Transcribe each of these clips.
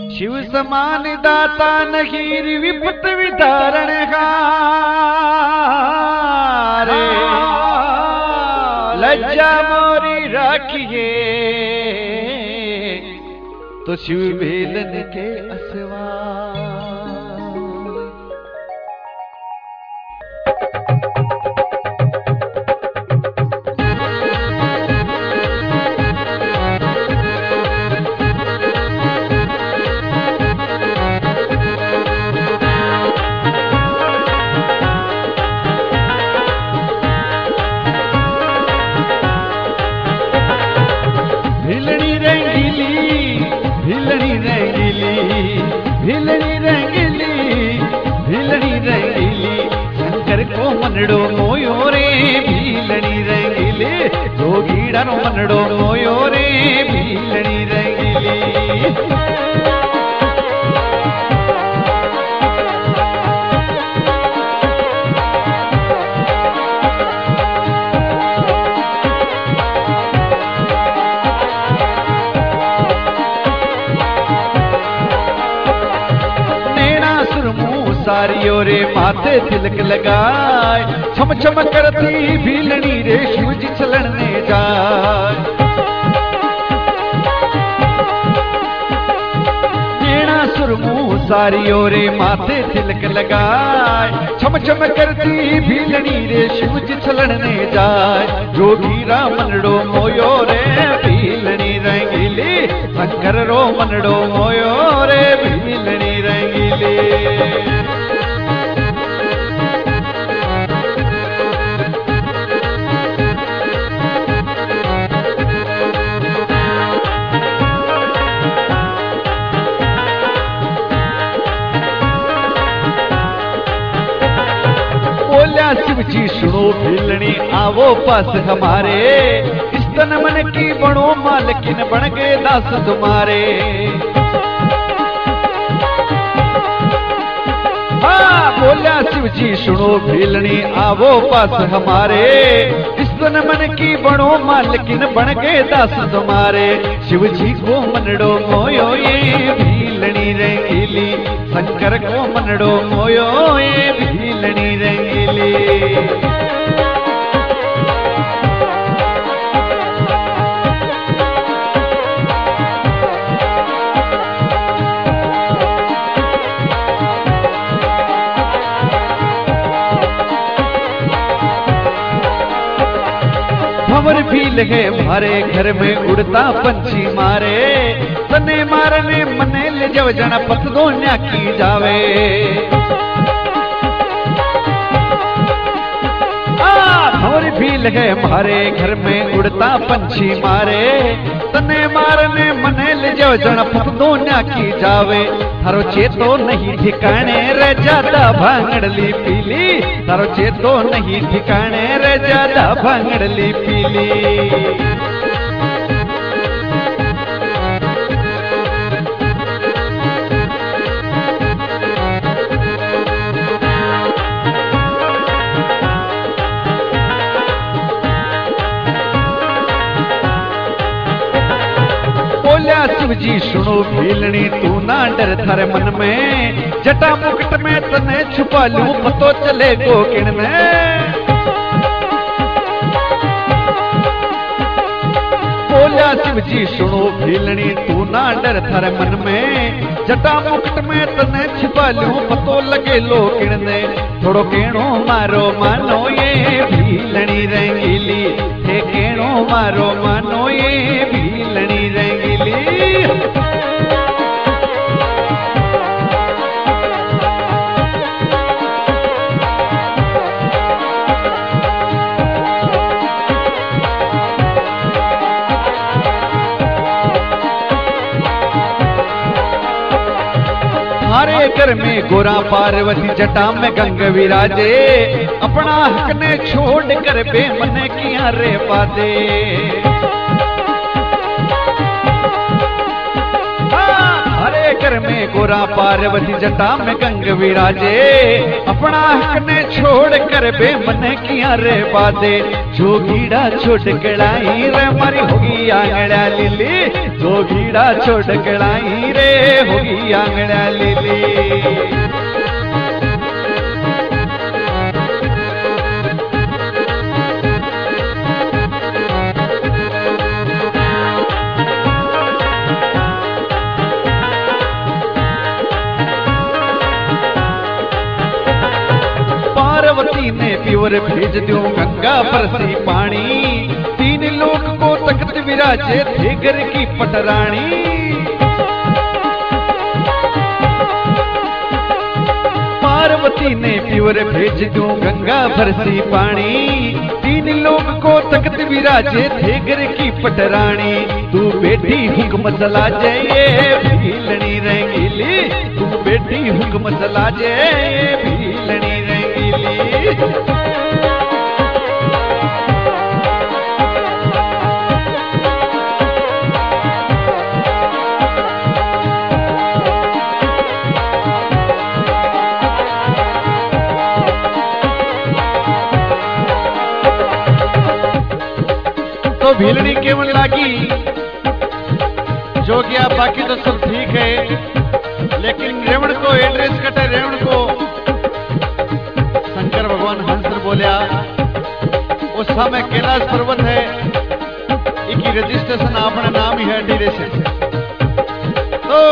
शिव समान दाता नहीं विपत विदारण हारे लज्जा मोरी राखिए तो शिव भेलन के असवा। भिलनी रंगीली शंकर को मनड़ो मोयो रे भीलनी रंगीली जोगीड़ा रो मनड़ो मोयो रे भीलनी रंगीली। सारियो रे माथे तिलक लगाए छम छम करती भीलनी रे शिव जी चलने जाए। नैना सुरमू सारियो रे माथे तिलक लगाए छम छम करती भीलनी रे शिव जी चलने जाए। जोगी रा मनड़ो मोयो रे भीलनी रंगीली शंकर रो मनड़ो मोयो रे भीलनी रंगीली। शिव जी सुनो भीलनी आवो पास हमारे इस तन मन की बनो मालकिन बन गए दास तुम्हारे। हाँ बोला शिव जी सुनो भीलनी आवो पास हमारे इस तन मन की बनो मालकिन बन गए दास तुम्हारे। शिव जी को मनड़ो मोयो ये भीलनी रंगीली शंकर को मनड़ो मोयो ये भीलनी रंगीली। भंवर भील है मारे घर में उड़ता पंछी मारे तने मारने मने ले जब जना पत दो न्याकी जावे। भंवर भील है मारे घर में उड़ता पंछी मारे तने मारने मने ले जब जना पत दो न्याकी जावे। थारो चेतो नहीं ठिकाने रे ज्यादा भांगड़ली पीली थारो चेतो नहीं ठिकाने रे ज्यादा भांगड़ली पीली। शिव जी सुनो भीलनी तू ना डर थारे मन में जटा मुकुट में तने छुपा लूं पतो चले गोकिन में। बोला शिव जी सुनो भीलनी तू ना डर थारे मन में जटा मुकुट में तने छुपा लूं पतो लगे लोकिन में। थोड़ो केणो मारो मानो ये भीलनी रंगीली हे केणो मारो मानो ये भीलनी रंगीली। हमारे घर में गोरा पार्वती जटा में गंग विराजे अपना हक ने छोड़ कर बेमने किया रे पादे। हरे घर में गोरा पार्वती जटा में गंग विराजे अपना हक ने छोड़ कर बेमने किया रे पादे। जोगीड़ा छोड़ कड़ाई रे मारी होगी आंगड़ा लिली, जोगीड़ा छोड़ कड़ाई रे होगी आंगड़ा लिली। पार्वती ने पीवर भेज दूं गंगा बरसी पानी, तीन लोक को तख्त विराजे थे घर की पटरानी। पार्वती ने पीवर भेज दूं गंगा बरसी पानी, तीन लोक को तख्त विराजे थे घर की पटरानी। तू बेटी हुक्म चला जे भीलनी रंगीली, तू बेटी हुक्म चला जे भीलनी रंगीली। तो भीलनी केवल लागी जो गया, बाकी तो सब ठीक है, लेकिन रेवण को एड्रेस कटे, रेवण को शंकर भगवान हंसर बोलिया उस समय कैलाश पर्वत है, इकी रजिस्ट्रेशन अपना नाम ही है डीरे से। तो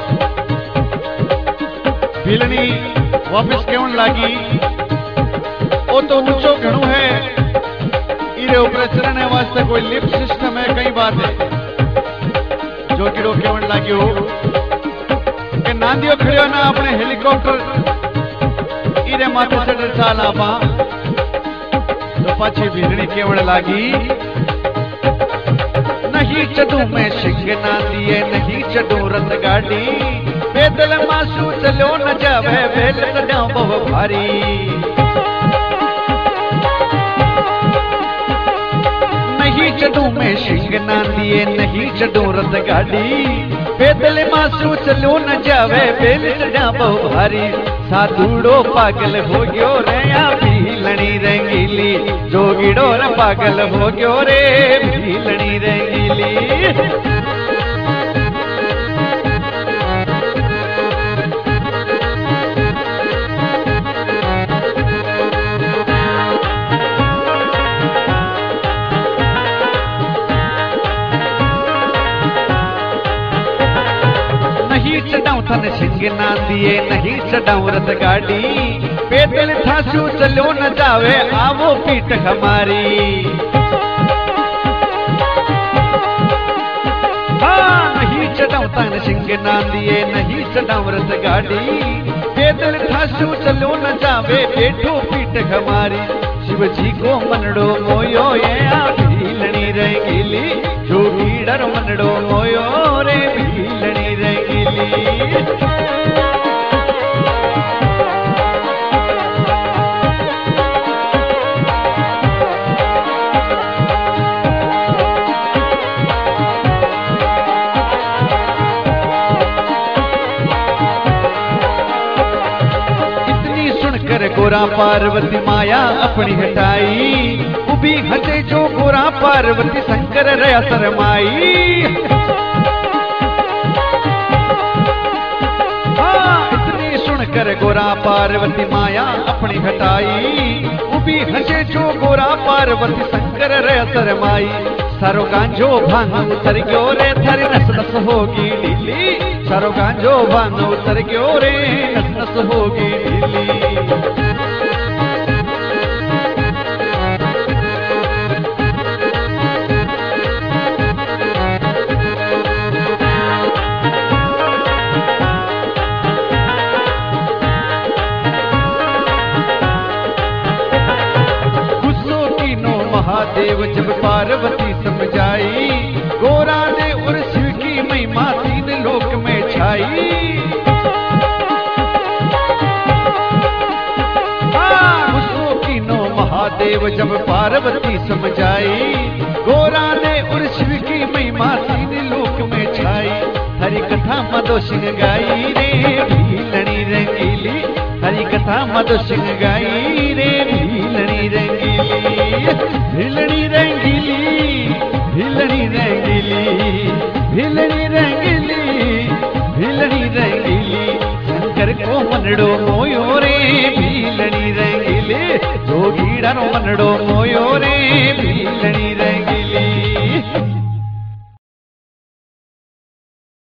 भीलनी वापस केवल लागी, वो तो ऊंचो घणो है, इरे ऊपर चढ़ने वास्ते कोई लिफ्ट सिस्टम है, कई बात है। जो कीड़ो केवल लाग्यो के नांदियो खड़ियो ना अपने हेलीकॉप्टर इरे माथे चढ़ चाल आपा। तो पाछी भीलनी केवल लागी, नहीं चढ़ू मैं सिंह ना दिए, नहीं चढ़ू रथ गाड़ी, पैदल मासू चलो न जावे बेल कड़ाऊं बहु भारी। नहीं चढ़ू मैं सिंह ना दिए, नहीं चढ़ू रथ गाड़ी, पैदल मासू चलो न जावे बेल चढ़ा बहु भारी। साधुड़ो पागल हो गयो रे या भीलनी रंगीली, जोगीड़ो रे पागल हो गयो रे भीलनी रंगीली। नहीं चढ़ाऊं थन सिंह ना दिए, नहीं चढ़ाऊं रथ गाड़ी, पैदल थासू चलो न जावे आवो पीठ हमारी। हाँ नहीं चढ़ाऊं थन सिंह ना दिए, नहीं चढ़ाऊं रथ गाड़ी, पैदल थासू चलो न जावे बैठो पीठ हमारी। शिव जी को मनड़ो मोयो ये भीलनी रंगीली, जोगीड़र मनड़ो मोयो रे भीलनी रंगीली। इतनी सुनकर गोरा पार्वती माया अपनी हटाई, उभी हटे जो गोरा पार्वती शंकर रया शरमाई। कर गोरा पार्वती माया अपनी हटाई, उभी हंसे जो गोरा पार्वती शंकर रे शरमाई। सारो गांजो भांग उतर गयो रे थारी नस नस होगी ढीली, सारो गांजो भांग उतर गयो रे नस नस होगी ढीली। महादेव जब पार्वती समझाई, गोरा ने और शिव की महिमा तीन लोक में छाई। उसको कीनो महादेव जब पार्वती समझाई, गोरा ने और शिव की महिमा तीन लोक में छाई। हरि कथा मधो सिंह गाई रे भीलनी रंगीली, हरि कथा मधो सिंह गाई रे भीलनी रंगीली। भीलनी रंगीली, शंकर को मनड़ो मोयो रे भीलनी रंगीली, जोगीड़ा रो मनड़ो मोयो रे भीलनी